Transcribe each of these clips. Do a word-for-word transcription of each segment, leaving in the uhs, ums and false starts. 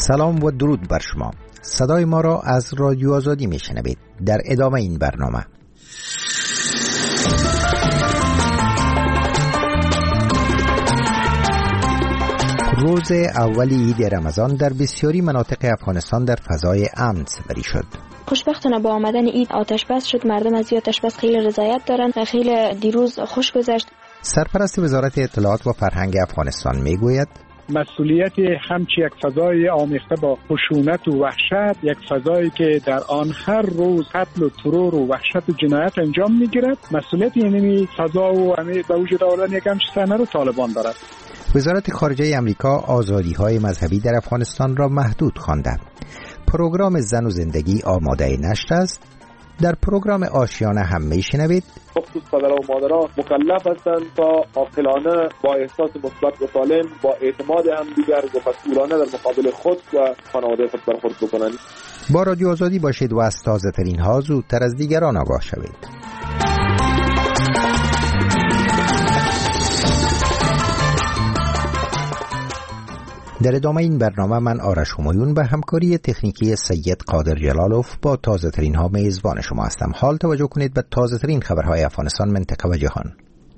سلام و درود بر شما. صدای ما را از رادیو آزادی میشنوید. در ادامه این برنامه روز اول عید رمضان در بسیاری مناطق افغانستان در فضای امن سپری شد. خوشبختانه با آمدن عید آتش بس شد. مردم از آتش بس خیلی رضایت دارن و خیلی دیروز خوش گذشت. سرپرست وزارت اطلاعات و فرهنگ افغانستان میگوید مسئولیت همچی یک فضای آمیخته با خشونت و وحشت، یک فضایی که در آن هر روز قتل و ترور و وحشت و جنایت انجام میگیرد، مسئولیت یعنی فضا و به وجود آوردن یک همچین صحنه رو طالبان دارد. وزارت خارجه امریکا آزادی‌های مذهبی در افغانستان را محدود خوانده. پروگرام زن و زندگی آماده نشر است. در پروگرام آشیانه هم میشنوید خصوص پدر و مادرها مکلف هستند تا عاقلانه با احساس مثبت و سالم با اعتماد همدیگر و مسئولانه در مقابل خود و خانواده خود برخورد بکنند. با رادیو آزادی باشید و از تازه ترین ها زودتر از دیگران آگاه شوید. در ادامه این برنامه من آرش همایون به همکاری تکنیکی سید قادر جلالوف با تازه ترین ها میزبان شما هستم. حال توجه کنید به تازه ترین خبرهای افغانستان، منطقه و جهان.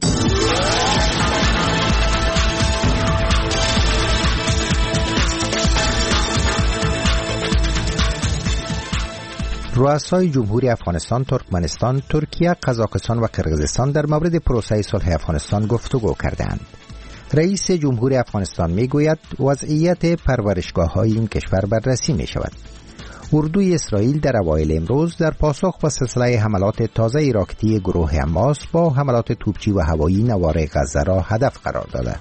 رؤسای جمهوری افغانستان، ترکمنستان، ترکیه، قزاقستان و قرقیزستان در مورد پروسه صلح افغانستان گفتگو کردند. رئیس جمهوری افغانستان میگوید وضعیت پرورشگاه‌های این کشور بررسی می شود. اردوی اسرائیل در اوایل امروز در پاسخ به سلسله حملات تازه راکتی گروه حماس با حملات توپچی و هوایی نوار غزه را هدف قرار داده.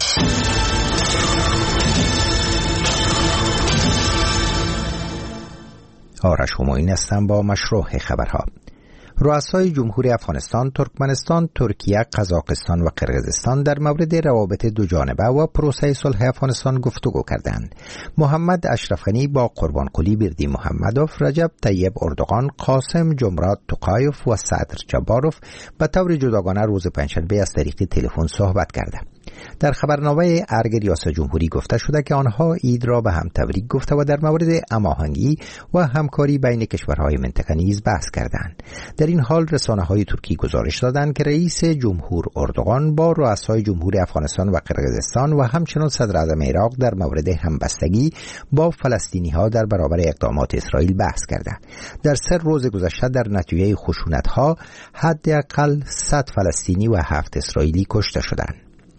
آرش همایون هستم با مشروع خبرها. رؤسای جمهوری افغانستان، ترکمنستان، ترکیه، قزاقستان و قرقیزستان در مورد روابط دو جانبه و پروسه صلح افغانستان گفتگو کردند. محمد اشرف غنی با قربانقلی بردی محمدوف، رجب طیب اردوغان، قاسم جمرات توقایف و صدر جباروف به طور جداگانه روز پنجشنبه از طریق تلفن صحبت کردند. در خبرنامه ارگ ریاست جمهوری گفته شده که آنها عید را به هم تبریک گفته و در مورد هماهنگی و همکاری بین کشورهای منطقه نیز بحث کردند. در این حال رسانه‌های ترکی گزارش دادند که رئیس جمهور اردوغان با رؤسای جمهوری افغانستان و قرقیزستان و همچنین صدر اعظم عراق در مورد همبستگی با فلسطینی‌ها در برابر اقدامات اسرائیل بحث کردند. در سه روز گذشته در نتیجه خشونت‌ها حداقل صد فلسطینی و هفت اسرائیلی کشته شدند.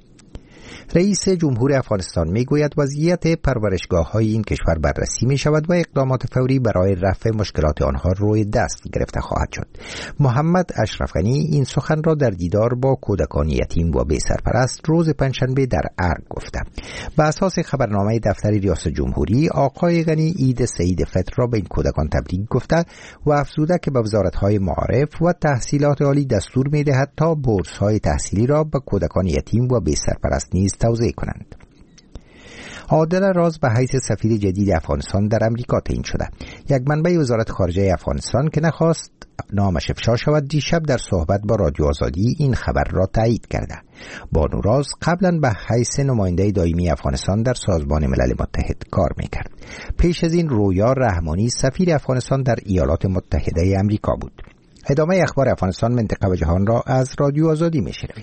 رئیس جمهوری افغانستان میگوید وضعیت پرورشگاه‌های این کشور بررسی می شود و اقدامات فوری برای رفع مشکلات آنها روی دست گرفته خواهد شد. محمد اشرف غنی این سخن را در دیدار با کودکان یتیم و بی سرپرست روز پنجشنبه در ارگ گفته. به اساس خبرنامه دفتر ریاست جمهوری، آقای غنی عید سعید فطر را به این کودکان تبریک گفته و افزوده که به وزارت‌های معارف و تحصیلات عالی دستور می‌دهد تا بورس‌های تحصیلی را به کودکان یتیم و بی سرپرست نیز توزیع کنند. عادل راز به حیث سفیر جدید افغانستان در امریکا تعیین شده. یک منبع وزارت خارجه افغانستان که نخواست نامش افشا شود دیشب در صحبت با رادیو آزادی این خبر را تایید کرده. بانو راز قبلا به حیث نماینده دائمی افغانستان در سازمان ملل متحد کار میکرد. پیش از این رویا رحمانی سفیر افغانستان در ایالات متحده امریکا بود. ادامه اخبار افغانستان، منطقه و جهان را از رادیو آزادی میشنوید.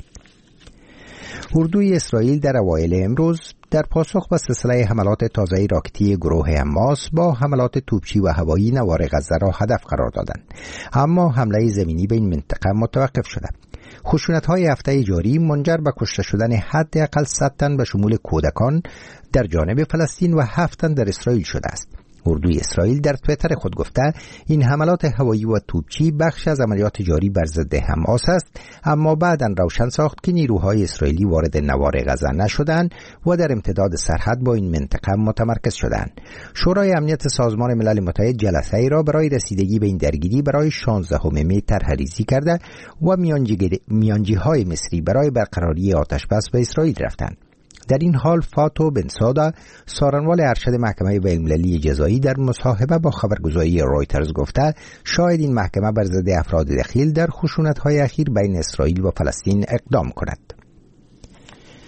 اردوی اسرائیل در اوایل امروز در پاسخ به سلسله حملات تازه راکتی گروه حماس با حملات توپچی و هوایی نوار غزه را هدف قرار دادند، اما حمله زمینی به این منطقه متوقف شده. خشونت‌های هفته جاری منجر به کشته شدن حداقل صد تن به شمول کودکان در جانب فلسطین و هفت تن در اسرائیل شده است. اردوی اسرائیل در توییتر خود گفته این حملات هوایی و توپچی بخش از عملیات جاری بر ضد حماس است، اما بعداً روشن ساخت که نیروهای اسرائیلی وارد نوار غزه نشدند و در امتداد سرحد با این منطقه متمرکز شدند. شورای امنیت سازمان ملل متحد جلسه ای را برای رسیدگی به این درگیری برای شانزدهم می طرح‌ریزی کرده و میانجی‌های مصری برای برقراری آتش‌بس به اسرائیل رفتند. در این حال فاتو بن سادا، سارنوال ارشد محکمه بین‌المللی جزایی، در مصاحبه با خبرگزاری رویترز گفته شاید این محکمه بر ضد افراد دخیل در خشونت‌های اخیر بین اسرائیل و فلسطین اقدام کند.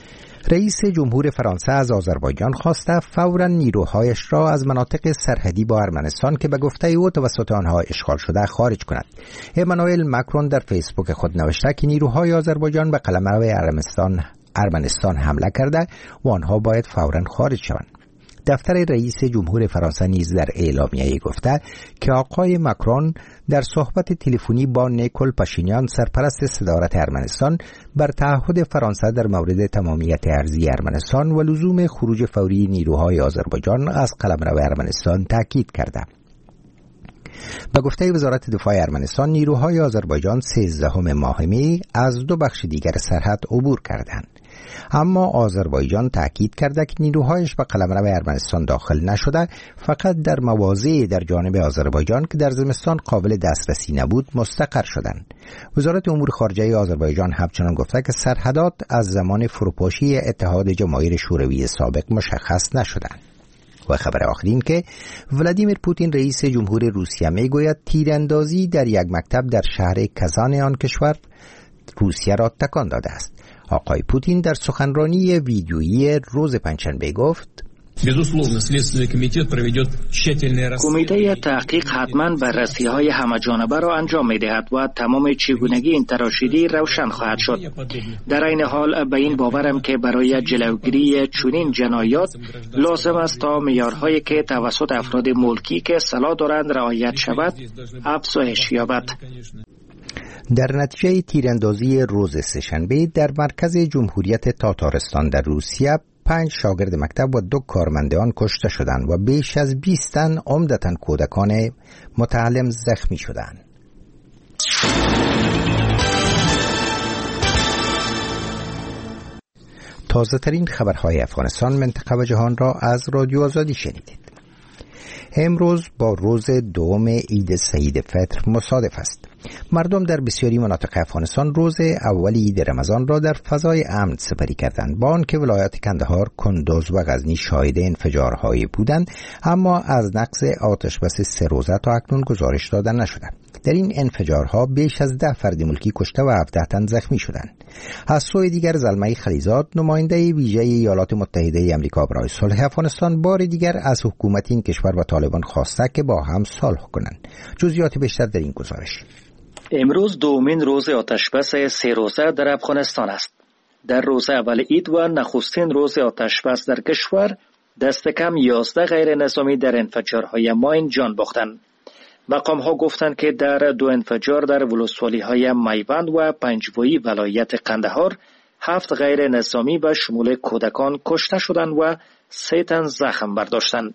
رئیس جمهور فرانسه از آذربایجان خواسته فوراً نیروهایش را از مناطق سرحدی با ارمنستان که به گفته او توسط آنها اشغال شده خارج کند. امانوئل ماکرون در فیسبوک خود نوشته که نیروهای آذربایجان به قلمرو ارمنستان ارمنستان حمله کرده و آنها باید فوراً خارج شوند. دفتر رئیس جمهور فرانسه نیز در اعلامیه‌ای گفته که آقای ماکرون در صحبت تلفنی با نیکول پاشینیان سرپرست صدارت ارمنستان بر تعهد فرانسه در مورد تمامیت ارضی ارمنستان و لزوم خروج فوری نیروهای آذربایجان از قلمرو ارمنستان تاکید کرده. به گفته وزارت دفاع ارمنستان نیروهای آذربایجان سیزدهم ماه می از دو بخش دیگر سرحد عبور کردند. اما آذربایجان تأکید کرده که نیروهایش به قلمرو ارمنستان داخل نشده، فقط در مواضع در جانب آذربایجان که در زمستان قابل دسترسی نبود مستقر شدند. وزارت امور خارجه آذربایجان همچنان گفته که سرحدات از زمان فروپاشی اتحاد جماهیر شوروی سابق مشخص نشدند. و خبر آخرین که ولادیمیر پوتین رئیس جمهور روسیه میگوید تیراندازی در یک مکتب در شهر کازان آن کشور روسیه را تکان داده است. آقای پوتین در سخنرانی ویدیویی روز پنجشنبه گفت: کمیته تحقیق حتما بررسی‌های همه‌جانبه را انجام می‌دهد و تمام چگونگی این تراشیدی روشن خواهد شد. در این حال به این باورم که برای جلوگیری چنین جنایات لازم است تا معیارهایی که توسط افراد ملکی که سلاح دارند رعایت شود افزایش یابد. در نتیجه تیراندازی روز سه‌شنبه در مرکز جمهوریت تاتارستان در روسیه پنج شاگرد مکتب و دو کارمند آن کشته شدند و بیش از بیست تن عمدتاً کودکان متعلم زخمی شدند. تازه ترین خبرهای افغانستان، منطقه و جهان را از رادیو آزادی شنیدید. امروز با روز دوم عید سعید فطر مصادف است. مردم در بسیاری مناطق افغانستان روز اول عید رمضان را در فضای امن سپری کردند، با آنکه ولایات کندهار، کندوز و غزنی شاهد انفجارهایی بودند، اما از نقص آتش بس سه روزه تا اکنون گزارش داده نشده. در این انفجارها بیش از ده فرد ملکی کشته و هفده تن زخمی شدند. از سوی دیگر زلمه خلیزاد، نماینده ویژه ایالات متحده آمریکا برای صلح افغانستان، بار دیگر از حکومت این کشور و طالبان خواسته که با هم صلح کنند. جزئیات بیشتر در این گزارش. امروز دومین روز آتشبس سه روزه در افغانستان است. در روز اول عید و نخستین روز آتشبس در کشور، دست کم یازده غیر نظامی در انفجارهای ماین جان باختند. مقام ها گفتند که در دو انفجار در ولسوالی های میوند و پنجوایی ولایت قندهار هفت غیر نظامی به شمول کودکان کشته شدند و سه تن زخم برداشتند.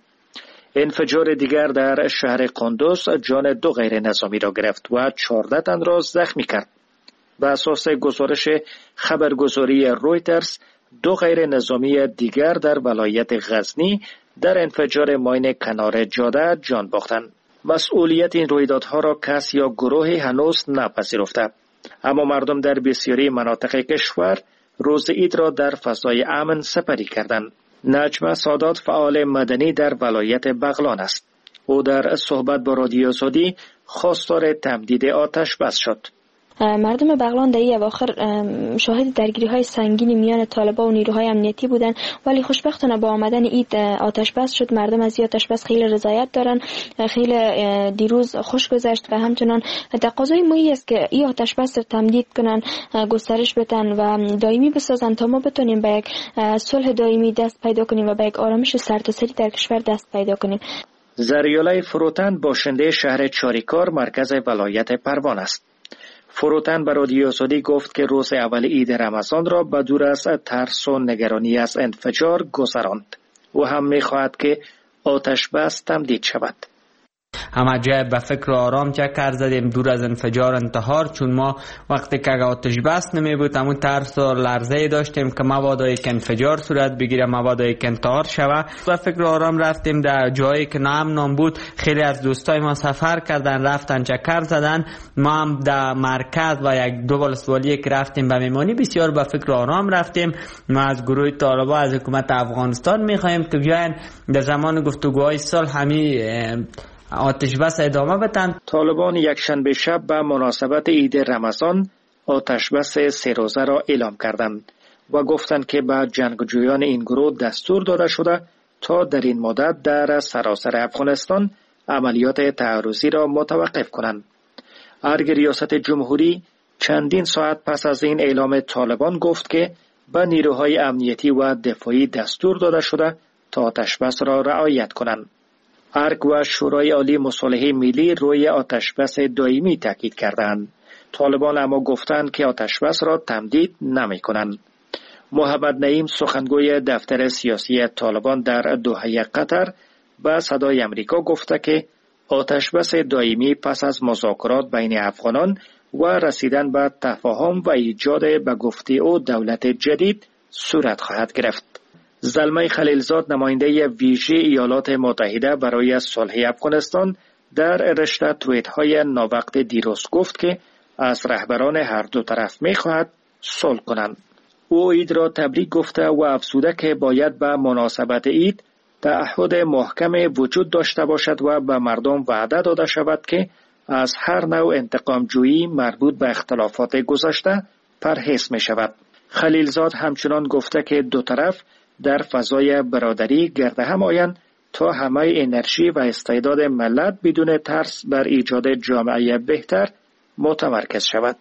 انفجار دیگر در شهر کندوز جان دو غیر نظامی را گرفت و چهارده تن را زخمی کرد. به اساس گزارش خبرگزاری رویترز، دو غیر نظامی دیگر در ولایت غزنی در انفجار ماین کنار جاده جان باختند. مسئولیت این رویدادها را کس یا گروهی هنوز نپذیرفته، اما مردم در بسیاری مناطق کشور روز عید را در فضای امن سپری کردند. نجمه سادات فعال مدنی در ولایت بغلان است. او در صحبت با رادیو آزادی خواستار تمدید آتش بس شد. مردم بغلان در این اواخر شاهد درگیری های سنگینی میان طالبان و نیروهای امنیتی بودند، ولی خوشبختانه با آمدن عید آتش بس شد. مردم از این آتش بس خیلی رضایت دارن. خیلی دیروز خوش گذشت و همچنان تقاضای ما است که این آتش بس تمدید کنن، گسترش بدن و دائمی بسازن تا ما بتونیم به یک صلح دائمی دست پیدا کنیم و به یک آرامش سرتاسری در کشور دست پیدا کنیم. زریاله فروتن باشنده شهر چاریکار مرکز ولایت پروان است. فروتن به رادیو آزادی گفت که روز اول عید رمضان را به دور از ترس و نگرانی از انفجار گذراند و هم می‌خواهد که آتش بس تمدید شود. همه جای به فکر آرام چکر زدیم دور از انفجار انتحار، چون ما وقتی که آتش بس نمی بود همون ترس و لرزه داشتیم که مبادا یک انفجار صورت بگیره، مبادا یک انتحار شوه. به فکر آرام رفتیم در جایی که نام بود. خیلی از دوستای ما سفر کردن رفتن چکر زدن. ما هم در مرکز و یک دو ولسوالی که رفتیم به میمانی بسیار به فکر آرام رفتیم. ما از گروه طالبان از حکومت افغانستان میخوایم که بیاین در زمان گفتگوهای صلح همی آتش بس ادامه بدن. طالبان یک شنبه شب به مناسبت عید رمضان آتش بس سه روزه را اعلام کردند. و گفتند که به جنگجویان این گروه دستور داده شده تا در این مدت در سراسر افغانستان عملیات تعرضی را متوقف کنند. ارگ ریاست جمهوری چندین ساعت پس از این اعلام طالبان گفت که به نیروهای امنیتی و دفاعی دستور داده شده تا آتشبس را رعایت کنند. ارگ و شورای عالی مصالحه ملی روی آتشبس دائمی تاکید کردند. طالبان اما گفتند که آتشبس را تمدید نمی کنند. محمد نعیم سخنگوی دفتر سیاسی طالبان در دوحه قطر به صدای امریکا گفته که آتشبس دائمی پس از مذاکرات بین افغانان و رسیدن به تفاهم و ایجاد به گفته او دولت جدید صورت خواهد گرفت. زلمه خلیلزاد نماینده ویژه ایالات متحده برای صلح افغانستان در رشته توییت‌های ناوقت دیروز گفت که از رهبران هر دو طرف می‌خواهد صلح کنند. او عید را تبریک گفته و افزوده که باید به مناسبت عید تعهد محکم وجود داشته باشد و به مردم وعده داده شود که از هر نوع انتقام جویی مربوط به اختلافات گذشته پرهیز می شود. خلیلزاد همچنان گفته که دو طرف در فضای برادری گرد هم آیند تا همه انرژی و استعداد ملت بدون ترس بر ایجاد جامعه بهتر متمرکز شود.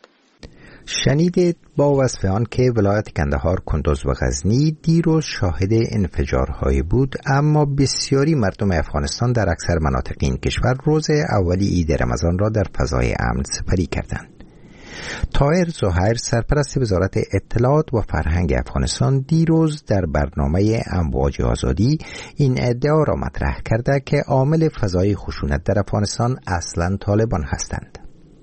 شنیدید با وصف آن که ولایت کندهار، کندوز و غزنی دیروز شاهد انفجارهایی بود، اما بسیاری مردم افغانستان در اکثر مناطق این کشور روز اولی عید رمضان را در فضای امن سپری کردند. طاهر زهیر سرپرست وزارت اطلاعات و فرهنگ افغانستان دیروز در برنامه امواج آزادی این ادعا را مطرح کرده که عامل فضای خشونت در افغانستان اصلاً طالبان هستند.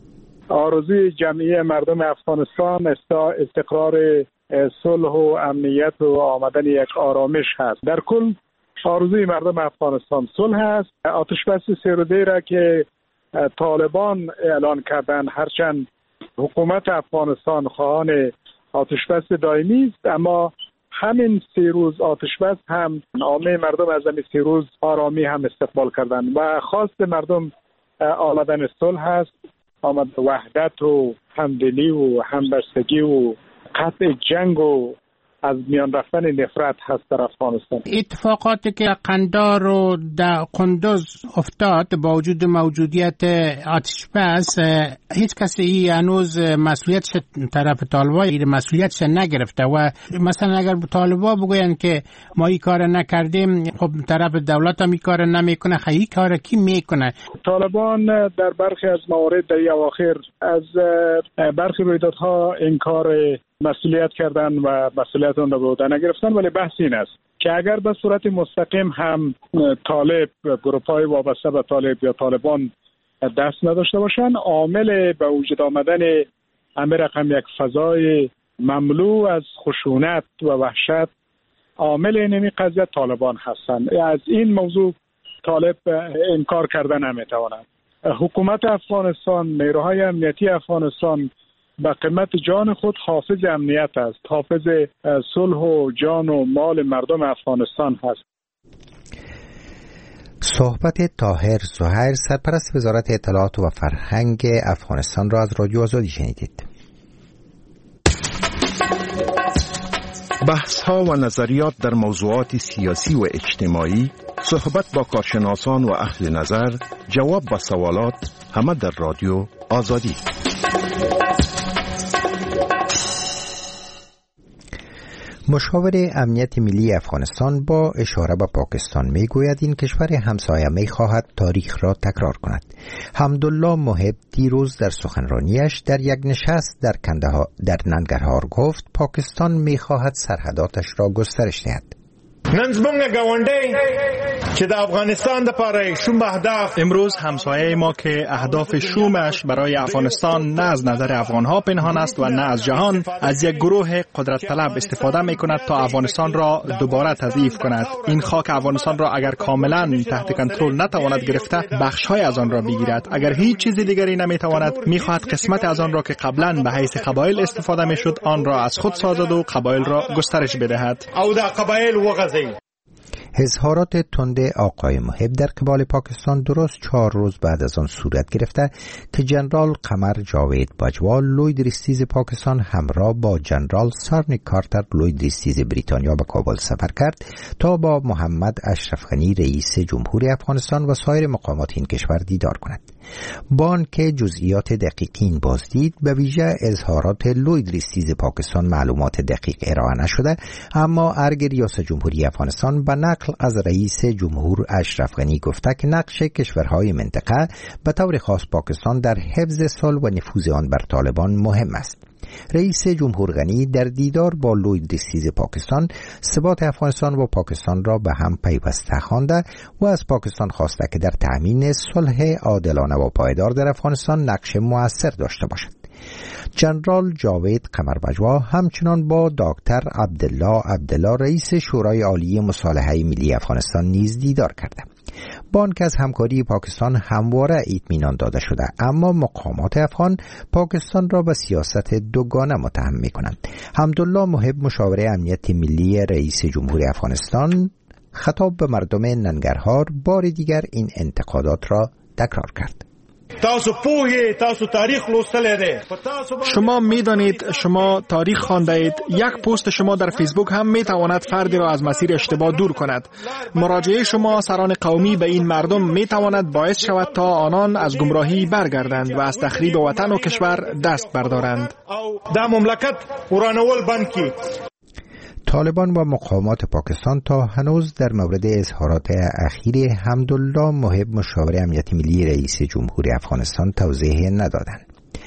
آرزوی جمعی مردم افغانستان استقرار صلح و امنیت و آمدن یک آرامش هست. در کل آرزوی مردم افغانستان صلح است. آتش بس سه روزه را که طالبان اعلان کردن، هرچند حکومت افغانستان خواهان آتش بس دائمی است، اما همین سه روز آتش بس هم عامه مردم از همین سه روز آرامی هم استقبال کردن و خواست مردم آمدن صلح است، آمد وحدت و همدلی و همبستگی و قطع جنگ و از میان رفتن نفرت هست در افغانستان. اتفاقاتی که قندار و در کندوز افتاد با وجود موجودیت آتشبس، هیچ کسی هنوز مسئولیتش طرف طالبان مسئولیتش نگرفته و مثلا اگر طالبان بگوین که ما این کار نکردیم، خب طرف دولت هم این کار نمیکنه، خیلی کار کی میکنه؟ طالبان در برخی از موارد در اواخر از برخی رویدادها انکار مسئولیت کردن و مسئولیت آن را به عهده نگرفتن، ولی بحث این است که اگر به صورت مستقیم هم طالب، گروه‌های وابسته به طالب یا طالبان دست نداشته باشند، عامل به وجود آمدن همه رقم یک فضای مملو از خشونت و وحشت، عامل اینمی قضیه طالبان هستند. از این موضوع طالب انکار کردن نمیتواند. حکومت افغانستان، نیروهای امنیتی افغانستان به قیمت جان خود حافظ امنیت است، حافظ صلح و جان و مال مردم افغانستان هست. صحبت طاهر زهیر سرپرست وزارت اطلاعات و فرهنگ افغانستان را از رادیو آزادی شنیدید. بحث ها و نظریات در موضوعات سیاسی و اجتماعی، صحبت با کارشناسان و اهل نظر، جواب با سوالات، همه در رادیو آزادی. مشاور امنیت ملی افغانستان با اشاره به پاکستان می گوید این کشور همسایه می خواهد تاریخ را تکرار کند. حمدالله محب دیروز در سخنرانیش در یک نشست در کندهار در ننگرهار گفت پاکستان می خواهد سرحداتش را گسترش دهد. نن زمونږ گاونډي چې د افغانستان د پاره شوم اهداف، امروز همسایه ما که اهداف شومش برای افغانستان نه از نظر افغانها پنهان است و نه از جهان، از یک گروه قدرت طلب استفاده می کند تا افغانستان را دوباره تضعیف کند. این خاک افغانستان را اگر کاملا تحت کنترل نتواند گرفته، بخش‌های از آن را بگیرد. اگر هیچ چیز دیگری نمیتواند، می‌خواهد قسمت از آن را که قبلا به حیث قبایل استفاده می‌شد آن را از خود سازد و قبایل را گسترش بدهد. او د قبایل وغځي. اظهارات تند آقای محب در قبال پاکستان درست چهار روز بعد از آن صورت گرفته که جنرال قمر جاوید باجوا لوید ریستیز پاکستان همراه با جنرال سارنی کارتر لوید ریستیز بریتانیا به کابل سفر کرد تا با محمد اشرف غنی رئیس جمهوری افغانستان و سایر مقامات این کشور دیدار کند. بان که جزئیات دقیقی این بازدید به ویژه اظهارات لوید ریستیز پاکستان معلومات دقیق ارائه نشده، اما ارگ ریاست جمهوری افغانستان به نقل از رئیس جمهور اشرف غنی گفته که نقش کشورهای منطقه به طور خاص پاکستان در حفظ صلح و نفوذ آن بر طالبان مهم است. رئیس جمهور غنی در دیدار با لوید ریستیز پاکستان ثبات افغانستان و پاکستان را به هم پیوسته خوانده و از پاکستان خواسته که در تأمین صلح عادلانه و پایدار در افغانستان نقش مؤثر داشته باشد. جنرال جاوید قمر باجوا همچنان با دکتر عبدالله عبدالله رئیس شورای عالی مصالحه ملی افغانستان نیز دیدار کرده. بانک از همکاری پاکستان همواره اطمینان داده شده، اما مقامات افغان پاکستان را به سیاست دوگانه متهم می‌کنند. حمدالله محب مشاور امنیت ملی رئیس جمهوری افغانستان خطاب به مردم ننگرهار بار دیگر این انتقادات را تکرار کرد. تاسو پوهی تاسو تاریخ لوستلی دی. شما میدانید، شما تاریخ خوانده اید. یک پست شما در فیسبوک هم میتواند فردی را از مسیر اشتباه دور کند. مراجعه شما سران قومی به این مردم میتواند باعث شود تا آنان از گمراهی برگردند و از تخریب وطن و کشور دست بردارند. دا مملکت ورانول بند کی. طالبان و مقامات پاکستان تا هنوز در مورد اظهارات اخیر حمدالله محب مشاور امنیت ملی رئیس جمهوری افغانستان توضیح ندادند.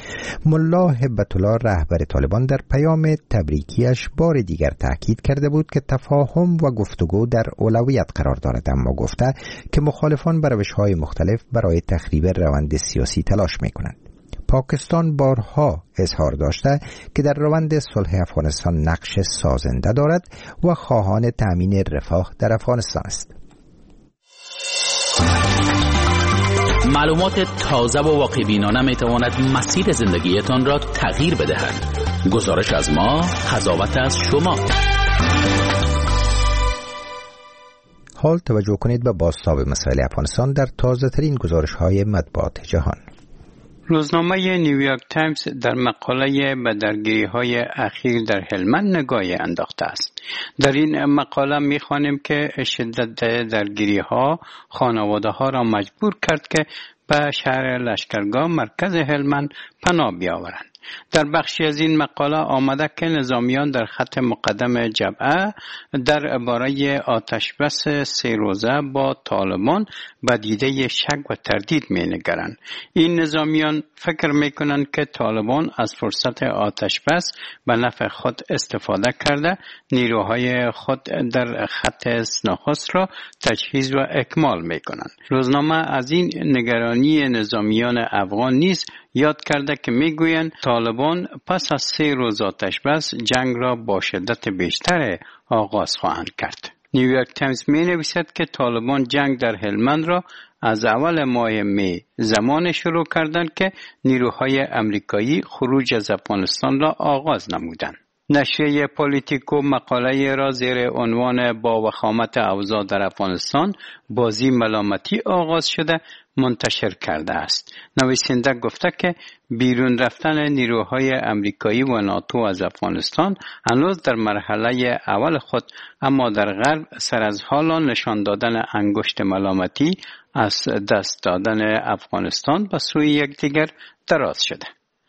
ملا هبت الله رهبر طالبان در پیام تبریکیش بار دیگر تاکید کرده بود که تفاهم و گفتگو در اولویت قرار دارد، اما گفته که مخالفان به روش‌های مختلف برای تخریب روند سیاسی تلاش می‌کنند. پاکستان بارها اظهار داشته که در روند صلح افغانستان نقش سازنده دارد و خواهان تأمین رفاه در افغانستان است. معلومات تازه و واقع‌بینانه می تواند مسیر زندگیتان را تغییر بدهد. گزارش از ما، قضاوت از شما. حال توجه کنید به بازتاب مسائل افغانستان در تازه ترین گزارش های مطبوعات جهان. روزنامه نیویورک تایمز در مقاله به درگیری‌های اخیر در هلمند نگاهی انداخته است. در این مقاله می‌خوانیم که شدت درگیری‌ها خانواده‌ها را مجبور کرد که به شهر لشکرگاه مرکز هلمند پناه بیاورند. در بخشی از این مقاله آمده که نظامیان در خط مقدم جبهه در باره آتش بس سه روزه با طالبان به دیده شک و تردید می نگرند. این نظامیان فکر می کنند که طالبان از فرصت آتش بس به نفع خود استفاده کرده نیروهای خود در خط نخست را تجهیز و اکمال می کنند. روزنامه از این نگرانی نظامیان افغان نیز یاد کرده که میگویند طالبان پس از سه روز آتش بس جنگ را با شدت بیشتر آغاز خواهند کرد. نیویورک تایمز می نویسد که طالبان جنگ در هلمند را از اول ماه می زمان شروع کردند که نیروهای امریکایی خروج از افغانستان را آغاز نمودند. نشریه پولیتیکو مقاله را زیر عنوان با وخامت اوضاع در افغانستان بازی ملامتی آغاز شده منتشر کرده است. نویسنده گفته که بیرون رفتن نیروهای امریکایی و ناتو از افغانستان هنوز در مرحله اول خود، اما در غرب سر از حالا نشان دادن انگشت ملامتی از دست دادن افغانستان به سوی یکدیگر دراز شده.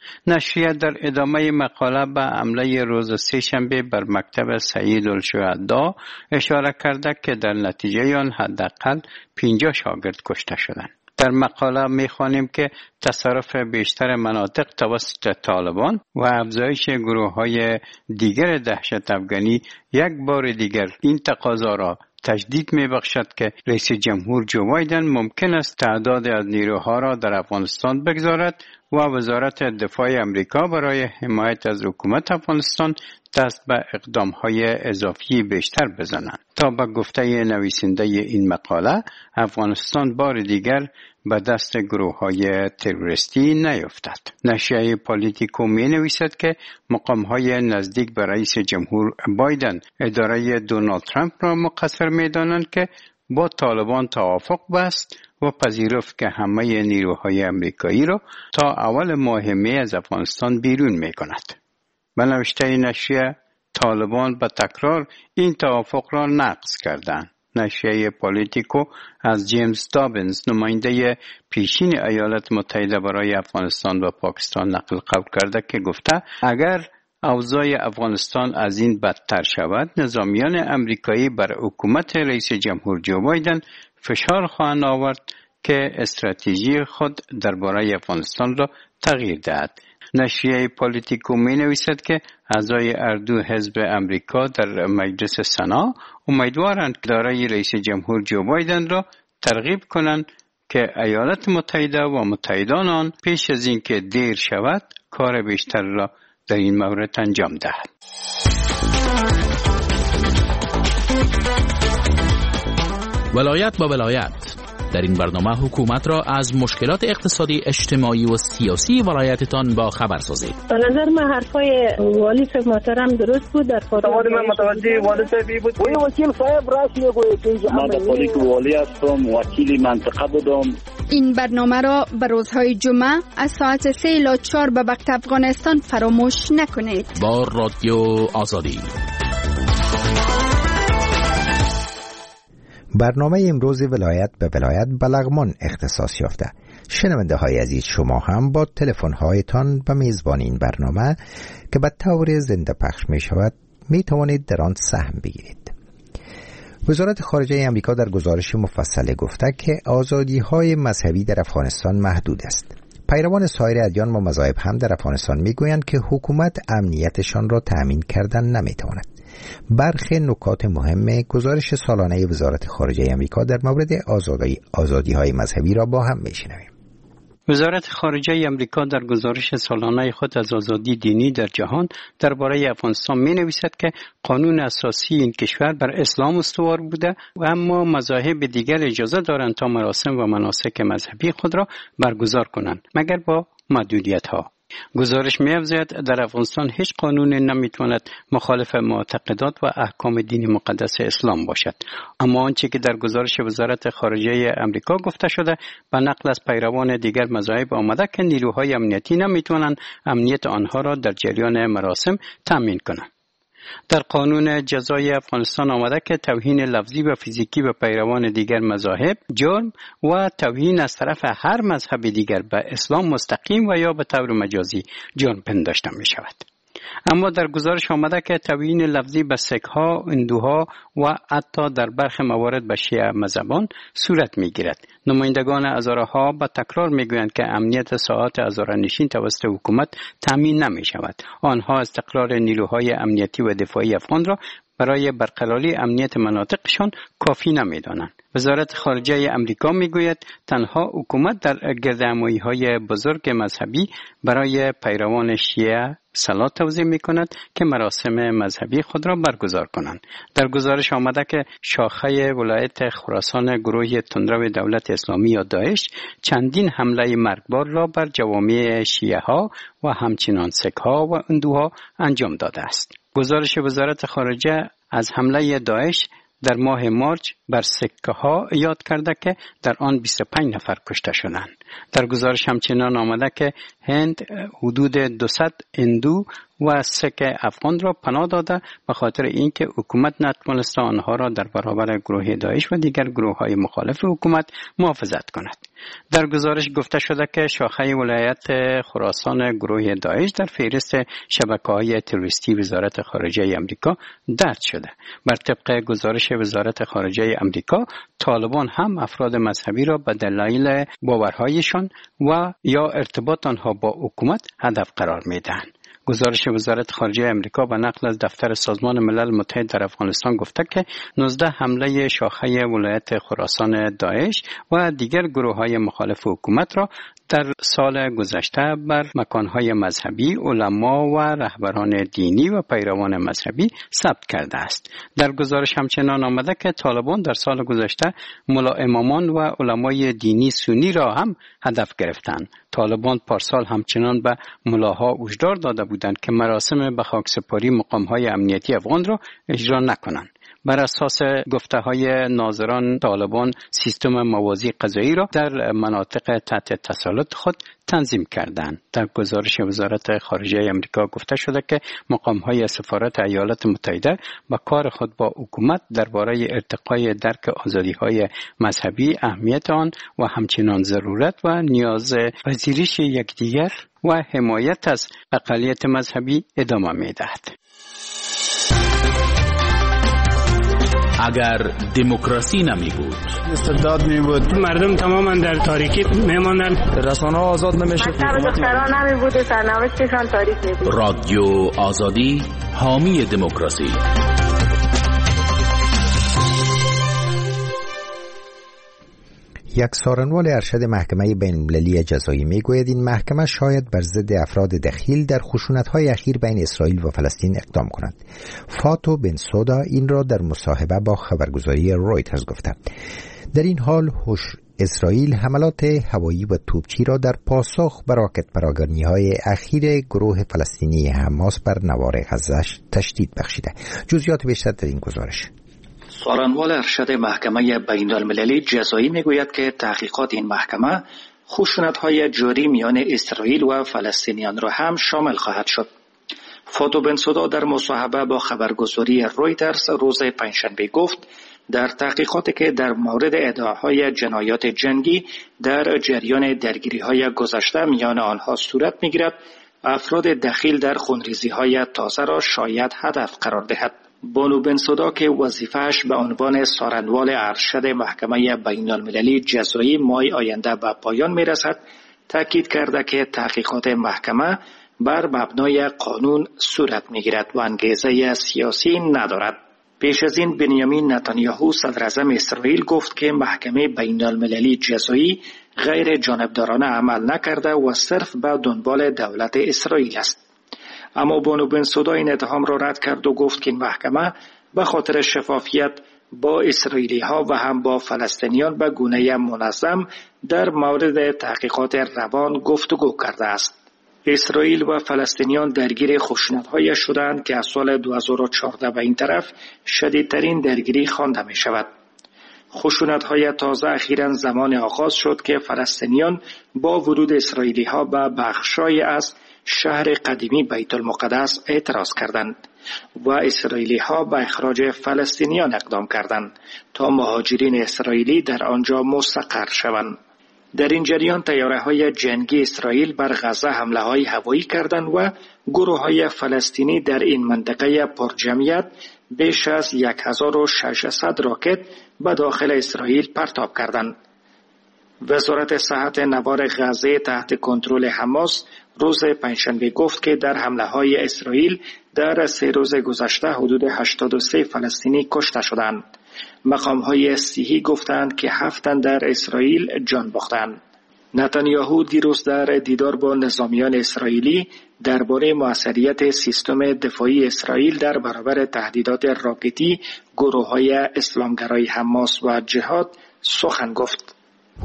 نشریه در ادامه مقاله به حمله روز سه‌شنبه بر مکتب سید الشهدا اشاره کرده که در نتیجه آن حداقل پنجاه شاگرد کشته شدند. در مقاله می‌خوانیم که تصرف بیشتر مناطق توسط طالبان و افزایش گروه‌های دیگر دهشت افغانی یک بار دیگر این تقاضا را تجدید می‌بخشد که رئیس جمهور جو بایدن ممکن است تعداد از نیروها را در افغانستان بگذارد و وزارت دفاع امریکا برای حمایت از حکومت افغانستان دست به اقدام‌های اضافی بیشتر بزنند. تا به گفته نویسنده این مقاله، افغانستان بار دیگر به دست گروه‌های تروریستی نیفتد. نشریه پالیتیکو می‌نویسد که مقام‌های نزدیک به رئیس جمهور بایدن اداره دونالد ترامپ را مقصر می‌دانند که با طالبان توافق بست و پذیرفت که همه نیروهای امریکایی را تا اول ماه می از افغانستان بیرون می‌کند. به نوشته نشریه، طالبان به تکرار این توافق را نقض کردند. نشریه پالیتیکو از جیمز دابینز، نماینده پیشین ایالات متحده برای افغانستان و پاکستان نقل قول کرده که گفته اگر اوضاع افغانستان از این بدتر شود، نظامیان امریکایی بر حکومت رئیس جمهور جو بایدن فشار خواهند آورد که استراتژی خود درباره افغانستان را تغییر دهد. نشریه پالیتیکو می نویسد که اعضای اردو حزب امریکا در مجلس سنا امیدوارند که اداره رئیس جمهور جو بایدن را ترغیب کنند که ایالات متحده و متحدان آن پیش از اینکه دیر شود کار بیشتر را در این مورد انجام دهد. ولایت با ولایت. در این برنامه حکومت را از مشکلات اقتصادی، اجتماعی و سیاسی ولایتتان با خبر سازید. به نظر من حرفای والی صاحب محترم درست بود. در سوال من متوجه والی صاحبی بود. وی وکیل صاحب راست میگوید که من در حالی که والی هستم، وکیل منطقه بودم. این برنامه را به روزهای جمعه از ساعت سه الی چهار به وقت افغانستان فراموش نکنید. با رادیو آزادی. برنامه امروز ولایت به ولایت به لغمان اختصاص یافته. شنونده های عزیز، شما هم با تلفن هایتان به میزبان این برنامه که به طور زنده پخش می شود می توانید در آن سهم بگیرید. وزارت خارجه آمریکا در گزارش مفصل گفته که آزادی های مذهبی در افغانستان محدود است. پیروان سایر ادیان و مذاهب هم در افغانستان می گویند که حکومت امنیتشان را تأمین کردن نمی تواند. برخی نکات مهم گزارش سالانه وزارت خارجه آمریکا در مورد آزادی آزادی های مذهبی را با هم میشنویم. وزارت خارجه آمریکا در گزارش سالانه خود از آزادی دینی در جهان درباره افغانستان می نویسد که قانون اساسی این کشور بر اسلام استوار بوده و اما مذاهب دیگر اجازه دارند تا مراسم و مناسک مذهبی خود را برگزار کنند، مگر با محدودیت ها. گزارش می‌افزاید در افغانستان هیچ قانون نمیتواند مخالف معتقدات و احکام دین مقدس اسلام باشد، اما آنچه که در گزارش وزارت خارجه آمریکا گفته شده به نقل از پیروان دیگر مذاهب آمده که نیروهای امنیتی نمیتوانند امنیت آنها را در جریان مراسم تامین کنند. در قانون جزای افغانستان آمده که توهین لفظی و فیزیکی به پیروان دیگر مذاهب جرم و توهین از طرف هر مذهب دیگر به اسلام مستقیم و یا به طور مجازی جرم پنداشته می شود. اما در گزارش آمده که توهین لفظی به سک‌ها، هندوها و حتی در برخی موارد به شیعه مذهبان صورت می‌گیرد. نمایندگان هزاره‌ها به تکرار می‌گویند که امنیت ساعات هزاره‌نشین توسط حکومت تامین نمی‌شود. آنها استقرار نیروهای امنیتی و دفاعی افغان را برای برقراری امنیت مناطقشان کافی نمی‌دانند. وزارت خارجه امریکا میگوید تنها حکومت در گردهمایی‌های بزرگ مذهبی برای پیروان شیعه صلات توزیع می‌کند که مراسم مذهبی خود را برگزار کنند. در گزارش آمده که شاخه ولایت خراسان گروه تندرو دولت اسلامی یا داعش چندین حمله مرگبار را بر جوامع شیعه‌ها و همچنین سک‌ها و هندوها انجام داده است. گزارش وزارت خارجه از حمله داعش در ماه مارچ بر سکه ها یاد کرده که در آن بیست و پنج نفر کشته شدند. در گزارش همچنان آمده که هند حدود دویست هندو و سک افغان را پناه داده به خاطر اینکه حکومت نتوانسته آنها را در برابر گروه داعش و دیگر گروه های مخالف حکومت محافظت کند. در گزارش گفته شده که شاخه ولایت خراسان گروه داعش در فهرست شبکه‌های تروریستی وزارت خارجه آمریکا درج شده. بر طبق گزارش وزارت خارجه آمریکا، طالبان هم افراد مذهبی را به دلایل باورهایشان و یا ارتباط آنها با حکومت هدف قرار می‌دهند. گزارش وزارت خارجه آمریکا به نقل از دفتر سازمان ملل متحد در افغانستان گفته که نوزده حمله شاخه ولایت خراسان داعش و دیگر گروه‌های مخالف حکومت را در سال گذشته بر مکانهای مذهبی، علما و رهبران دینی و پیروان مذهبی ثبت کرده است. در گزارش همچنان آمده که طالبان در سال گذشته ملا امامان و علمای دینی سنی را هم هدف گرفتند. طالبان پارسال همچنان به ملاها هشدار داده بودند که مراسم به خاکسپاری مقامهای امنیتی افغان را اجرا نکنند. بر اساس گفته های ناظران، طالبان سیستم موازی قضایی را در مناطق تحت تسلط خود تنظیم کردند. در گزارش وزارت خارجه آمریکا گفته شده که مقام های سفارت ایالات متحده با کار خود با حکومت درباره ارتقای درک آزادی های مذهبی، اهمیت آن و همچنان ضرورت و نیاز پذیرش یکدیگر و حمایت از اقلیت مذهبی ادامه می‌دهد. اگر دموکراسی نمی بود، استبداد می بود، مردم تماما در تاریکی می ماندند، رسانه ها آزاد نمی شد، دختران نمی بود، سرنوشتشان تاریک می بود. رادیو آزادی حامی دموکراسی. یک سارنوال ارشد محکمه بین‌المللی جزایی میگوید این محکمه شاید بر ضد افراد دخیل در خشونت‌های اخیر بین اسرائیل و فلسطین اقدام کند. فاتو بنسودا این را در مصاحبه با خبرگزاری رویترز گفته. در این حال هوش اسرائیل حملات هوایی و توپچی را در پاسخ به راکت پراگانی‌های اخیر گروه فلسطینی حماس بر نوار غزه تشدید بخشیده. جزئیات بیشتر در این گزارش. سارنوال ارشد محکمه بین‌المللی جزایی میگوید که تحقیقات این محکمه خشونت‌های جاری میان اسرائیل و فلسطینیان را هم شامل خواهد شد. فاتو بنسودا در مصاحبه با خبرگزاری رویترز روز پنجشنبه گفت در تحقیقاتی که در مورد ادعاهای جنایات جنگی در جریان درگیری‌های گذشته میان آنها صورت می‌گیرد، افراد دخیل در خونریزی‌های تازه را شاید هدف قرار دهد. بانو بنسودا که وظیفه‌اش به عنوان سارنوال ارشد محکمه بین‌المللی جزایی ماه آینده به پایان می‌رسد، تاکید کرده که تحقیقات محکمه بر مبنای قانون صورت می‌گیرد و انگیزه سیاسی ندارد. پیش از این بنیامین نتانیاهو صدراعظم اسرائیل گفت که محکمه بین‌المللی جزایی غیر جانبدارانه عمل نکرده و صرف به دنبال دولت اسرائیل است. اما بانو بنسودا این اتهام را رد کرد و گفت که این محکمه به خاطر شفافیت با اسرائیلی ها و هم با فلسطینیان به گونه منظم در مورد تحقیقات روان گفتگو کرده است. اسرائیل و فلسطینیان درگیر خشونت‌های شدند که از سال دو هزار و چهارده به این طرف شدیدترین درگیری خوانده می شود. خشونت‌های تازه اخیراً زمان آغاز شد که فلسطینیان با ورود اسرائیلی ها به بخشای از شهر قدیمی بیت المقدس اعتراض کردند و اسرائیلی ها به اخراج فلسطینیان اقدام کردند تا مهاجرین اسرائیلی در آنجا مستقر شوند. در این جریان طیاره های جنگی اسرائیل بر غزه حمله های هوایی کردند و گروه های فلسطینی در این منطقه پرجمعیت بیش از هزار و ششصد راکت به داخل اسرائیل پرتاب کردند. وزارت صحت نوار غزه تحت کنترل حماس روز پنجشنبه گفت که در حمله های اسرائیل در سه روز گذشته حدود هشتاد و سه فلسطینی کشته شدند. مقام های صحی گفتند که هفت تن در اسرائیل جان باختند. نتانیاهو دیروز در دیدار با نظامیان اسرائیلی درباره موثریت سیستم دفاعی اسرائیل در برابر تهدیدات راکتی گروه های اسلامگرای حماس و جهاد سخن گفت.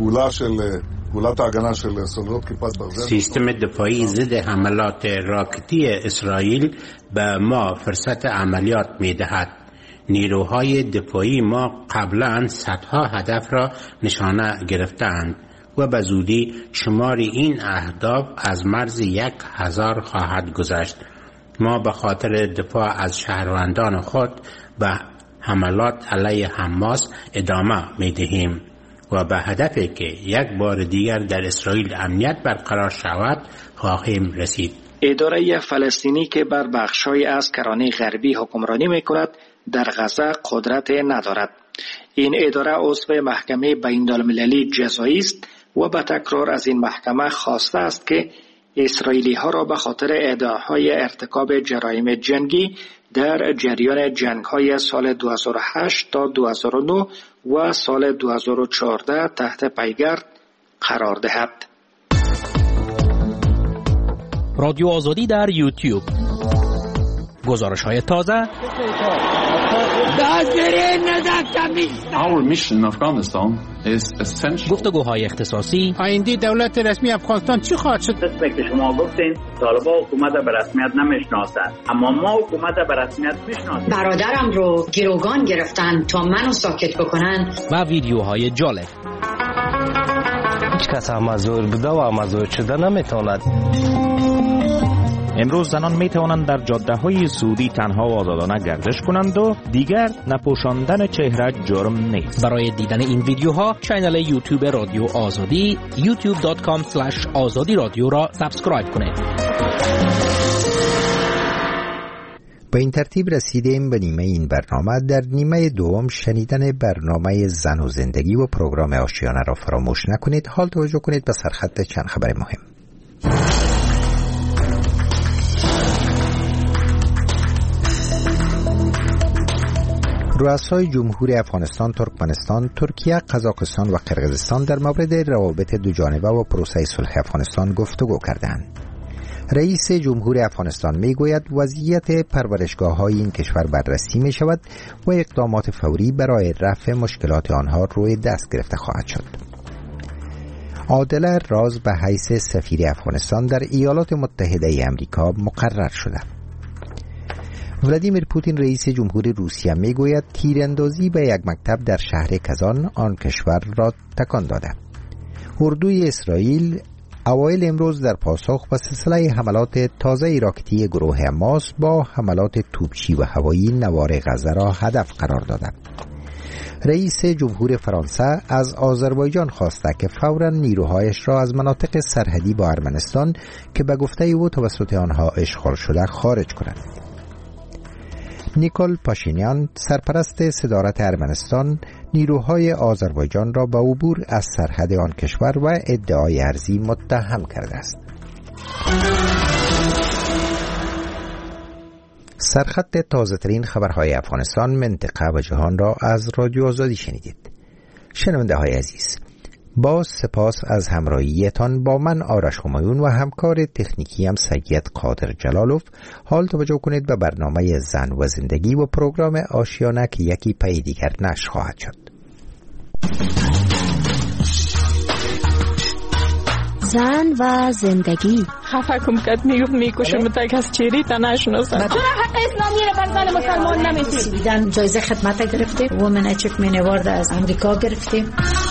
سیستم دفاعی ضد حملات راکتی اسرائیل به ما فرصت عملیات می دهد. نیروهای دفاعی ما قبلا صدها هدف را نشانه گرفتند و به زودی شمار این اهداف از مرز یک هزار خواهد گذشت. ما به خاطر دفاع از شهروندان خود به حملات علیه حماس ادامه می دهیم و به هدفی که یک بار دیگر در اسرائیل امنیت برقرار شود خواهیم رسید. اداره فلسطینی که بر بخش‌های از کرانه غربی حکمرانی می‌کند در غزه قدرت ندارد. این اداره عضو محکمه بین‌المللی جزایی است و به تکرار از این محکمه خواسته است که اسرائیلی ها را به خاطر ادعاهای ارتکاب جرایم جنگی در جریان جنگ‌های سال دو هزار و هشت تا دو هزار و نه و سال دو هزار و چهارده تحت پیگرد قرار دهد. رادیو آزادی در یوتیوب. گزارش های تازه. Our mission in Afghanistan is essential. گفتگوهای اختصاصی. آینده دولت رسمی افغانستان چی خواهد شد؟ دسته که شما گفتین طالبان حکومت به رسمیت نمیشناسند، اما ما حکومت به رسمیت میشناسیم. برادرم رو گروگان گرفتن تا منو ساکت بکنن. و ویدیوهای جالب. هیچ کس مزور بوده و مزور شده نمیتواند. امروز زنان می توانند در جاده های سعودی تنها و آزادانه گردش کنند و دیگر نپوشاندن چهره جرم نیست. برای دیدن این ویدیوها کانال یوتیوب رادیو آزادی یوتیوب دات کام اسلش آزادی رادیو را سابسکرایب کنید. با این ترتیب رسیدیم به نیمه این برنامه. در نیمه دوم شنیدن برنامه زن و زندگی و پروگرام آشیانه را فراموش نکنید. حال توجه کنید به سرخط چند خبر مهم. رؤسای جمهوری افغانستان، ترکمنستان، ترکیه، قزاقستان و قرقیزستان در مورد روابط دوجانبه و پروسه صلح افغانستان گفتگو کردند. رئیس جمهوری افغانستان می گوید وضعیت پرورشگاه های این کشور بررسی می شود و اقدامات فوری برای رفع مشکلات آنها روی دست گرفته خواهد شد. عادل راز به حیث سفیر افغانستان در ایالات متحده ای آمریکا مقرر شده. ولادیمیر پوتین رئیس جمهوری روسیه می گوید تیراندازی به یک مکتب در شهر کازان آن کشور را تکان داده. اردوی اسرائیل اوایل امروز در پاسخ به سلسله حملات تازه راکتی گروه حماس با حملات توپچی و هوایی نوار غزه را هدف قرار داده. رئیس جمهور فرانسه از آذربایجان خواسته که فوراً نیروهایش را از مناطق سرحدی با ارمنستان که به گفته او توسط آنها اشغال شده خارج کند. نیکول پاشینیان سرپرست صدارت ارمنستان نیروهای آذربایجان را به عبور از سرحد آن کشور و ادعای ارزی متهم کرده است. سرخط تازه ترین خبرهای افغانستان، منطقه و جهان را از رادیو آزادی شنیدید. شنونده های عزیز، با سپاس از همراهیتان با من آرش همایون و همکار تکنیکی هم سید قادر جلالوف. حال توجه کنید به برنامه زن و زندگی و پروگرام آشیانه که یکی پی دیگر نشر خواهد شد. زن و زندگی. خفه کم کد میگفت میکشم تک از چیری تا نشناسم. چرا حق اسلامی رو بر زن مسلمان نمیدید؟ دیدن جایزه خدمت گرفتیم، وومن اچیومنت اوارد از امریکا گرفتیم.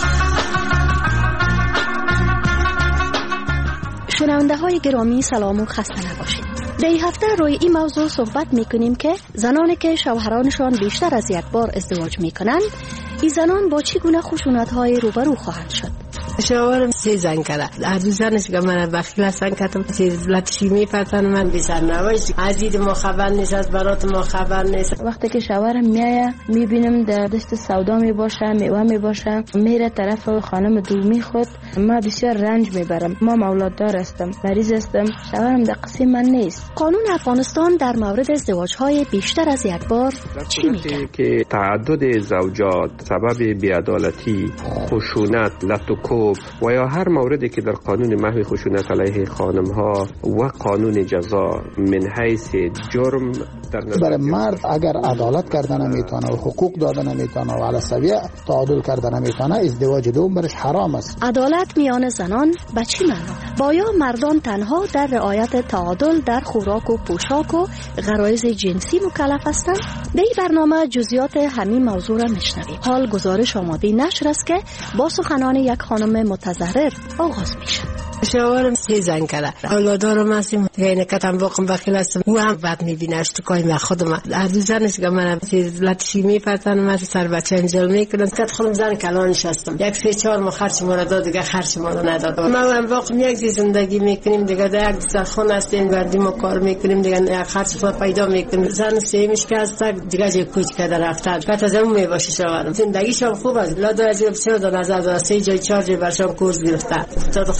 شنونده های گرامی سلام و خسته نباشید. در این هفته روی این موضوع صحبت میکنیم که زنانی که شوهرانشان بیشتر از یک بار ازدواج میکنند، این زنان با چگونه خشونت های روبرو خواهند شد. شوهرم سه زن کرده. هر دو زنش که من بخیل هستن کردم چیز لطشی میپرتن من بیشتر نوایش عزیز ما خبر نیست، از برات ما خبر نیست. وقتی که شوهرم میایه میبینم در دست سودا میباشه، میوه میباشه، میره طرف خانم دومی خود، ما بسیار رنج میبرم. ما اولاددار هستم، مریض هستم، شوهرم در قسم من نیست. قانون افغانستان در مورد ازدواج های بیشتر از یک بار چی میگه؟ که تعدد زوجات سبب بی‌عدالتی، خشونت، لطو و یا هر موردی که در قانون محو خشونت علیه خانم‌ها و قانون جزا من حیث جرم در نظر برای مرد اگر عدالت کردن نمیتونه و حقوق دادن نمیتونه و علی سویه تعادل کردن نمیتونه، ازدواج دوم برش حرام است. عدالت میان زنان به چی معنا؟ بایا مردان تنها در رعایت تعادل در خوراک و پوشاک و غرایز جنسی مکلف هستند؟ در این برنامه جزئیات همین موضوع را میشنویم. حال گزارش آماده نشر است که با سخنان یک خانم متضرر آغاز میشه. شوهرم سه زن کرده. اولادارم هستیم که این کتم باقم بخیل هستم. او هم بد میبینه اشتکای من خودم. هر دو زنش که من چیز لطشی میپرتن من سر بچه انجل میکنم. کت خودم زن کلانش هستم. یک سه چهار ما خرچ ما را داد دیگه خرچ ما را نداد. ما هم باقم یک زندگی میکنیم دیگه در یک سرخون هستیم گردیم و کار میکنیم دیگه یک خرچ خود پیدا میکنیم. زن سیمش که هست دیگه جای کوچ کرده رفتن. کت از اون میباشه شوهرم. زندگیشم خوب است. لا دو از بسیار دو نظر دو سه جای چهار جای برشام کورس گرفته. تا دختر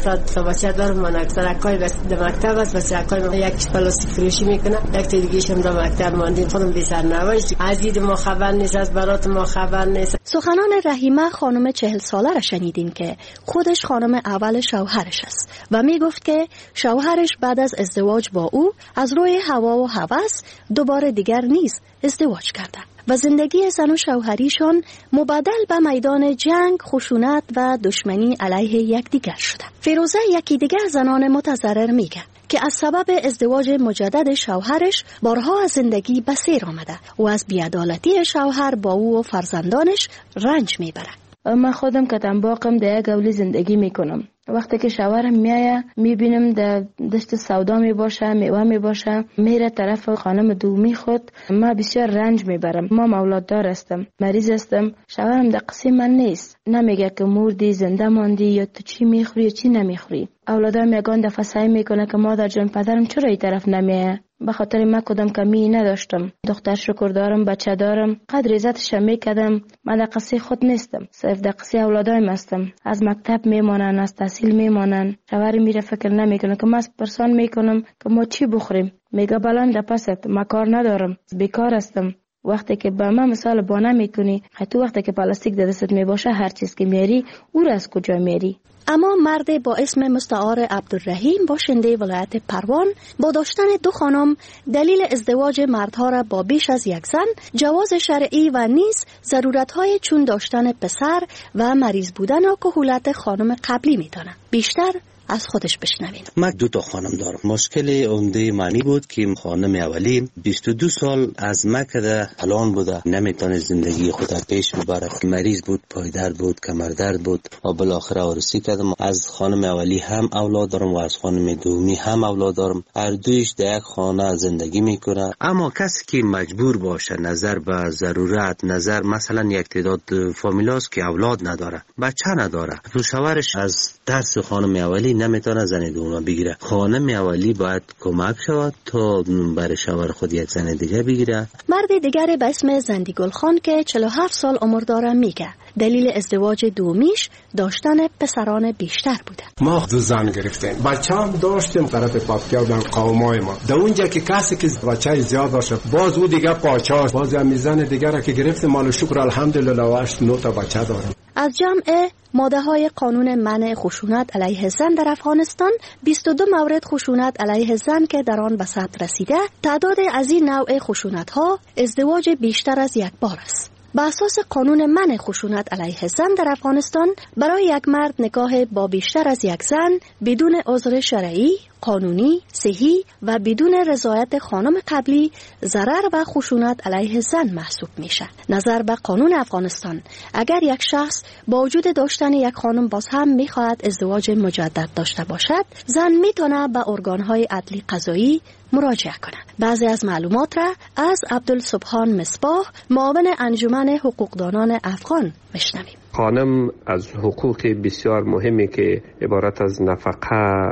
بچه دارم، من اکثر اکای بس در مکتب است، بس اکای من یک پلاستیک فروشی میکنه، یک تا دیگه هم در مکتب ماندیم، خودم بی سرنوشت. عزیز ما خبر نیست، از برات ما خبر نیست. سخنان رحیمه خانم چهل ساله را شنیدین که خودش خانم اول شوهرش است و می گفت که شوهرش بعد از ازدواج با او از روی هوا و هوس دوباره دیگر نیز ازدواج کرده و زندگی زن و شوهریشان مبدل به میدان جنگ، خشونت و دشمنی علیه یکدیگر شده. فیروزه یکی دیگر زنان متضرر میگه که از سبب ازدواج مجدد شوهرش بارها از زندگی به سیر آمده و از بی‌عدالتی شوهر با او و فرزندانش رنج میبره. من خودم که تنباقم در یک اولی زندگی میکنم. وقتی که شوهرم میایه میبینم در دشت سودا میباشه، میوه میباشه، میره طرف خانم دومی خود، ما بسیار رنج میبرم. ما اولاددار هستم، مریض هستم. شوهرم در قصه من نیست، نمیگه که مردی، زنده ماندی یا تو چی میخوری یا چی نمیخوری. اولادم یگان دفعه سعی میکنه که مادر جان پدرم چرا این طرف نمیایه؟ به خاطر من کدام کمی نداشتم، دختر شکر دارم، بچه دارم، قدر عزتش میکردم. من در قصه خود نیستم، صرف در قصه اولادایم هستم. از مکتب میمانن، از تحصیل میمانن. شوهر میره فکر نمیکنه که من پرسان میکنم که ما چی بخوریم، میگه بلند پست، ما کار ندارم، بیکار هستم. وقتی که به من مثال بانه میکنی، حتی وقتی که پلاستیک در دستت میباشه، هر چیز که میری او را از کجا میری؟ اما مرد با اسم مستعار عبدالرحیم باشنده ولایت پروان با داشتن دو خانم دلیل ازدواج مردها را با بیش از یک زن، جواز شرعی و نیز ضرورت‌های چون داشتن پسر و مریض بودن و کهولت خانم قبلی می‌داند. بیشتر از خودش بشنویم. من دو تا خانم دارم. مشکل عمده معنی بود که خانم اولی بیست و دو سال از مکه الان بوده، نمیتونه زندگی خود پیش ببره، مریض بود، پایدرد بود، کمردرد بود و بالاخره عروسی کردم. از خانم اولی هم اولاد دارم و از خانم دومی هم اولاد دارم. هر دویش در یک خانه زندگی میکنه. اما کسی که مجبور باشه نظر به ضرورت، نظر مثلا یک تعداد فامیلاست که اولاد نداره، بچه نداره، تو شوهرش از درس خانم اولی نمیتونه زن دوم بگیره. خانم اولی باید کمک شود تا برای شوهر خود یک زن دیگه بگیره. مرد دیگری به اسم زندی گلخان که چهل و هفت سال عمر داره میگه دلیل ازدواج دومیش داشتن پسران بیشتر بوده. ما دو زن گرفتیم، بچه هم داشتیم طرف پاپکیا بودن قومای ما. در اونجا که کسی که بچه زیاد باشه باز او دیگه پاچاست، باز هم زن دیگه را که گرفتیم مال شکر الحمدلله و هشت نه تا بچه داریم. از جمع ماده های قانون منع خشونت علیه زن در افغانستان بیست و دو مورد خشونت علیه زن که در آن به ثبت رسیده، تعداد از این نوع خشونت ها ازدواج بیشتر از یک بار است. بر اساس قانون منع خشونت علیه زن در افغانستان برای یک مرد نکاح با بیشتر از یک زن بدون عذر شرعی، قانونی، صحی و بدون رضایت خانم قبلی ضرر و خشونت علیه زن محسوب میشه. نظر به قانون افغانستان، اگر یک شخص با وجود داشتن یک خانم باز هم میخواهد ازدواج مجدد داشته باشد، زن میتونه به ارگانهای عدلی قضایی مراجعه کند. بعضی از معلومات را از عبدالسبحان مصباح، معاون انجمن حقوقدانان افغان میشنویم. خانم از حقوق بسیار مهمی که عبارت از نفقه،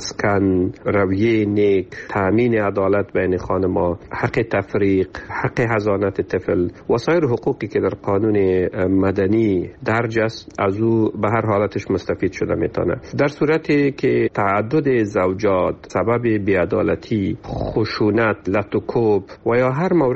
مسکن، رویه نیک، تامین عدالت بین خانم‌ها، حق تفریق، حق حضانت طفل و سایر حقوقی که در قانون مدنی درج است، از او به هر حالتش مستفید شده میتونه. در صورتی که تعدد زوجات سبب بی‌عدالتی، خشونت، لط و کوب و یا هر مورد